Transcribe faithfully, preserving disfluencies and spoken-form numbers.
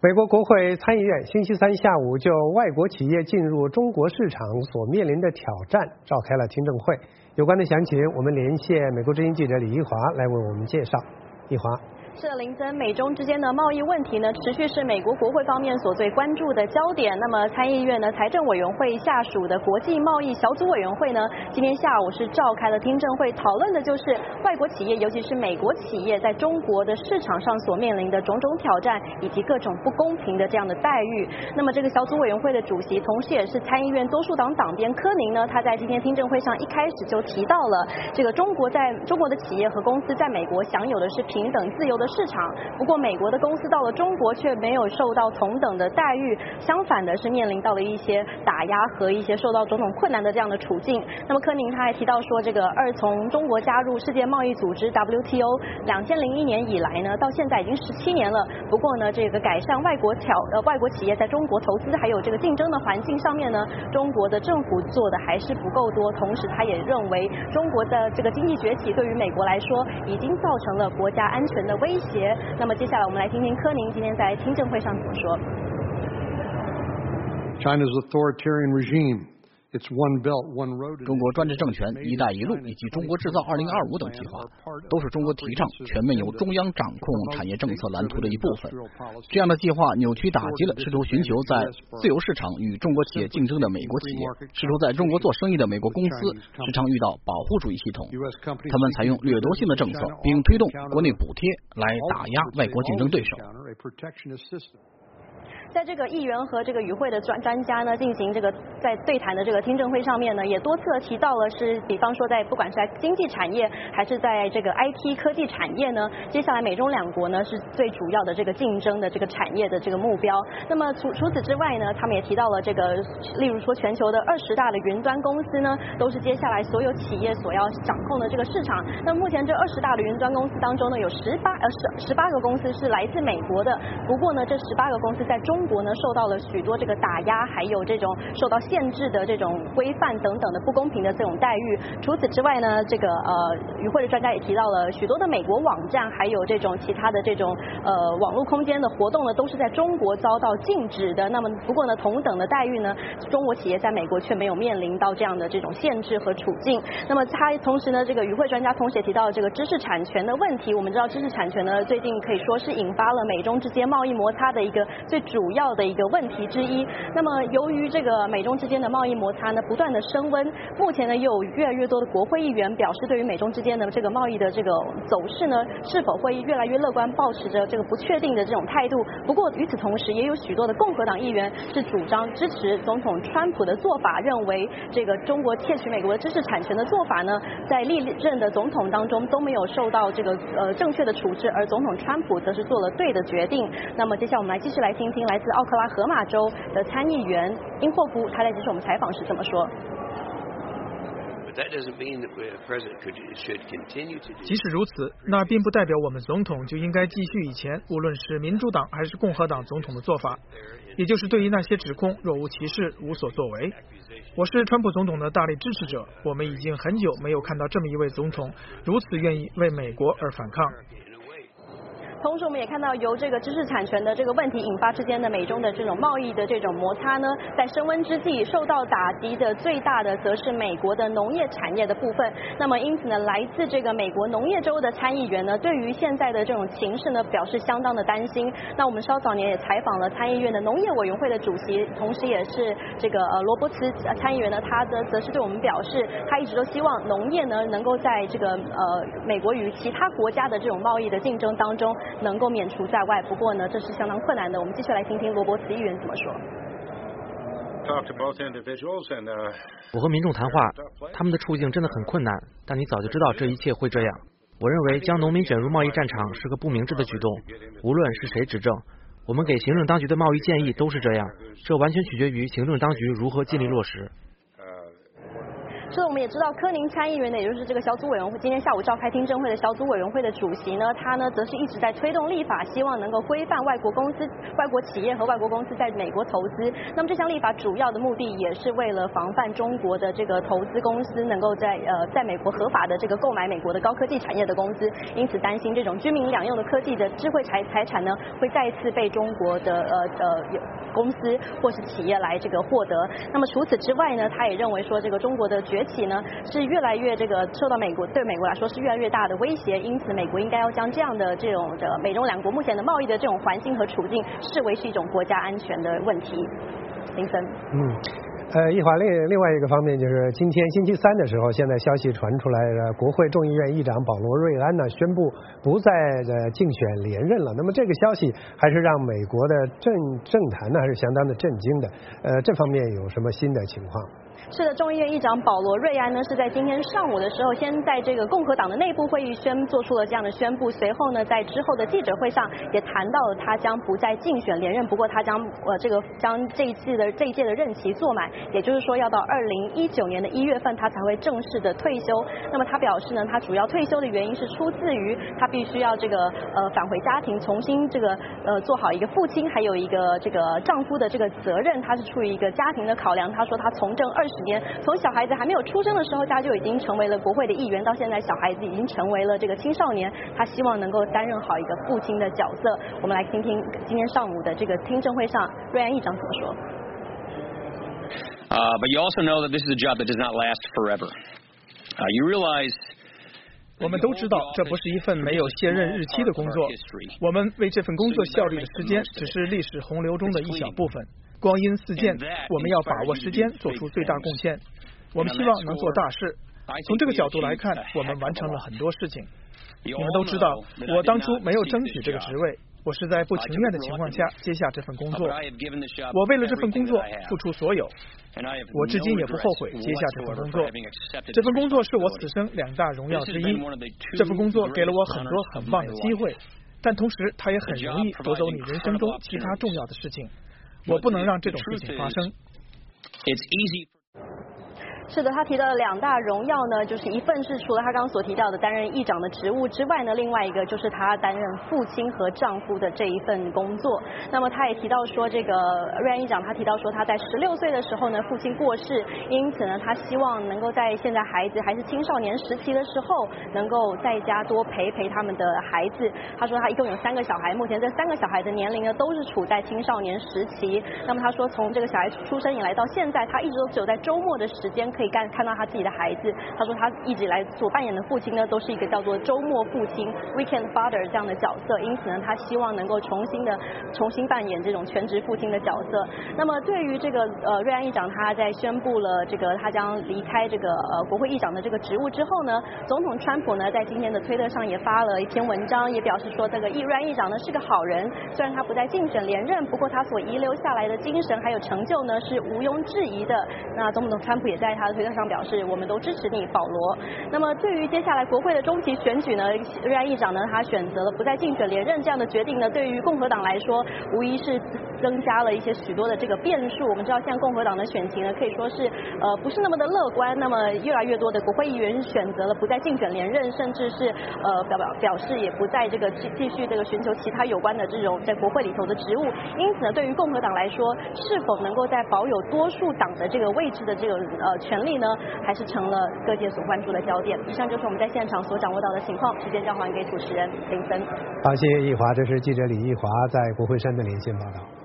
美国国会参议院星期三下午就外国企业进入中国市场所面临的挑战召开了听证会。有关的详情，我们连线美国之音记者李一华来为我们介绍。一华。 是的，林森，美中之间的贸易问题呢，持续是美国国会方面所最关注的焦点。那么参议院呢，财政委员会下属的国际贸易小组委员会呢，今天下午是召开了听证会，讨论的就是外国企业，尤其是美国企业在中国的市场上所面临的种种挑战，以及各种不公平的这样的待遇。那么这个小组委员会的主席，同时也是参议院多数党党鞭柯宁呢，他在今天听证会上一开始就提到了这个中国在中国的企业和公司在美国享有的是平等自由的市场，不过美国的公司到了中国却没有受到同等的待遇，相反的是面临到了一些打压和一些受到种种困难的这样的处境。那么柯宁他还提到说，这个二从中国加入世界贸易组织 W T O 两千零一年以来呢，到现在已经十七年了。不过呢，这个改善外国挑呃外国企业在中国投资还有这个竞争的环境上面呢，中国的政府做的还是不够多。同时，他也认为中国的这个经济崛起对于美国来说已经造成了国家安全的威胁。那么接下来我们来听听柯宁今天在听证会上怎么说。 China's authoritarian regime, its one belt, one road. 中国专制政权、一带一路以及中国制造二零二五等计划，都是中国提倡全面由中央掌控产业政策蓝图的一部分。这样的计划扭曲打击了试图寻求在自由市场与中国企业竞争的美国企业，试图在中国做生意的美国公司时常遇到保护主义系统。他们采用掠夺性的政策，并推动国内补贴来打压外国竞争对手。 在这个议员和这个与会的专专家呢进行这个在对谈的这个听证会上面呢，也多次提到了是，比方说在不管是在经济产业还是在这个 I T 科技产业呢，接下来美中两国呢是最主要的这个竞争的这个产业的这个目标。那么除除此之外呢，他们也提到了这个，例如说全球的二十大的云端公司呢，都是接下来所有企业所要掌控的这个市场。那目前这二十大的云端公司当中呢，有十八呃十十八个公司是来自美国的，不过呢，这十八个公司在中中国呢受到了许多这个打压，还有这种受到限制的这种规范等等的不公平的这种待遇。除此之外呢，这个呃与会的专家也提到了许多的美国网站，还有这种其他的这种呃网络空间的活动呢，都是在中国遭到禁止的。那么不过呢，同等的待遇呢，中国企业在美国却没有面临到这样的这种限制和处境。那么他同时呢，这个与会专家同时也提到了这个知识产权的问题。我们知道知识产权呢，最近可以说是引发了美中之间贸易摩擦的一个最主要的一个问题之一。那么由于这个美中之间的贸易摩擦呢不断的升温，目前呢也有越来越多的国会议员表示，对于美中之间的这个贸易的这个走势呢，是否会越来越乐观，抱持着这个不确定的这种态度。不过与此同时，也有许多的共和党议员是主张支持总统川普的做法，认为这个中国窃取美国的知识产权的做法呢，在历任的总统当中都没有受到这个呃正确的处置，而总统川普则是做了对的决定。那么接下来我们来继续来听听来自奥克拉荷马州的参议员因霍夫他在接受我们采访时这么说。 即使如此，那并不代表我们总统就应该继续以前无论是民主党还是共和党总统的做法，也就是对于那些指控若无其事，无所作为。我是川普总统的大力支持者，我们已经很久没有看到这么一位总统如此愿意为美国而反抗。 同时我们也看到，由这个知识产权的这个问题引发之间的美中的这种贸易的这种摩擦呢，在升温之际，受到打击的最大的则是美国的农业产业的部分。那么因此呢，来自这个美国农业州的参议员呢，对于现在的这种情势呢，表示相当的担心。那我们稍早年也采访了参议院的农业委员会的主席，同时也是这个呃罗伯茨参议员呢，他的则是对我们表示，他一直都希望农业呢能够在这个呃美国与其他国家的这种贸易的竞争当中能够免除在外。不过呢，这是相当困难的。我们继续来听听罗伯茨议员怎么说。 我和民众谈话，他们的处境真的很困难，但你早就知道这一切会这样。我认为将农民卷入贸易战场是个不明智的举动，无论是谁执政，我们给行政当局的贸易建议都是这样，这完全取决于行政当局如何尽力落实。 是的，我们也知道柯宁参议员呢，也就是这个小组委员会今天下午召开听证会的小组委员会的主席呢，他呢则是一直在推动立法，希望能够规范外国公司、外国企业和外国公司在美国投资。那么这项立法主要的目的也是为了防范中国的这个投资公司能够在呃在美国合法的这个购买美国的高科技产业的公司，因此担心这种军民两用的科技的智慧财财产呢，会再次被中国的呃呃有公司或是企业来这个获得。那么除此之外呢，他也认为说这个中国的崛起呢是越来越这个受到美国对美国来说是越来越大的威胁，因此美国应该要将这样的这种的美中两国目前的贸易的这种环境和处境视为是一种国家安全的问题。林森， 嗯。呃，一华另另外一个方面就是今天星期三的时候，现在消息传出来了，国会众议院议长保罗·瑞安呢宣布不再呃竞选连任了。那么这个消息还是让美国的政政坛呢还是相当的震惊的。呃，这方面有什么新的情况？ 是的，众议院议长保罗·瑞安呢是在今天上午的时候，先在这个共和党的内部会议宣做出了这样的宣布，随后呢在之后的记者会上也谈到了他将不再竞选连任，不过他将呃这个将这一次的这一届的任期做满，也就是说要到二零一九年的一月份他才会正式的退休。那么他表示呢，他主要退休的原因是出自于他必须要这个呃返回家庭，重新这个呃做好一个父亲还有一个这个丈夫的这个责任，他是出于一个家庭的考量。他说他从政二十年，从小孩子还没有出生的时候，他就已经成为了国会的议员，到现在小孩子已经成为了这个青少年，他希望能够担任好一个父亲的角色。我们来听听今天上午的这个听证会上，瑞安议长怎么说。 Uh, but you also know that this is a job that does not last forever. Uh, you realize. 我们都知道，这不是一份没有卸任日期的工作。我们为这份工作效力的时间，只是历史洪流中的一小部分。光阴似箭，我们要把握时间，做出最大贡献。我们希望能做大事。从这个角度来看，我们完成了很多事情。你们都知道，我当初没有争取这个职位，我是在不情愿的情况下接下这份工作。我为了这份工作付出所有，我至今也不后悔接下这份工作。这份工作是我此生两大荣耀之一。这份工作给了我很多很棒的机会，但同时它也很容易夺走你人生中其他重要的事情。我不能让这种事情发生。 是的，他提到的两大荣耀呢，就是一份是除了他刚刚所提到的担任议长的职务之外呢，另外一个就是他担任父亲和丈夫的这一份工作。那么他也提到说，这个瑞安议长他提到说，他在十六岁的时候呢，父亲过世，因此呢，他希望能够在现在孩子还是青少年时期的时候，能够在家多陪陪他们的孩子。他说他一共有三个小孩，目前这三个小孩的年龄呢都是处在青少年时期。那么他说，从这个小孩出生以来到现在，他一直都只有在周末的时间可以看看到他自己的孩子。他说他一直以来所扮演的父亲呢，都是一个叫做周末父亲 （weekend father） 这样的角色。因此呢，他希望能够重新的重新扮演这种全职父亲的角色。那么对于这个呃瑞安议长，他在宣布了这个他将离开这个呃国会议长的这个职务之后呢，总统川普呢在今天的推特上也发了一篇文章，也表示说这个瑞安议长呢是个好人，虽然他不再竞选连任，不过他所遗留下来的精神还有成就呢是毋庸置疑的。那总统川普也在他的推特上表示，我们都支持你，保罗。那么对于接下来国会的中期选举呢，瑞安议长呢他选择了不再竞选连任这样的决定呢，对于共和党来说无疑是增加了一些许多的这个变数。我们知道现在共和党的选情呢可以说是呃不是那么的乐观，那么越来越多的国会议员选择了不再竞选连任，甚至是呃表表表示也不再这个继继续这个寻求其他有关的这种在国会里头的职务。因此呢，对于共和党来说，是否能够在保有多数党的这个位置的这个呃权利呢，还是成了各界所关注的焦点。以上就是我们在现场所掌握到的情况，时间交还给主持人林森。 好，谢谢易华，这是记者李易华在国会山的连线报道。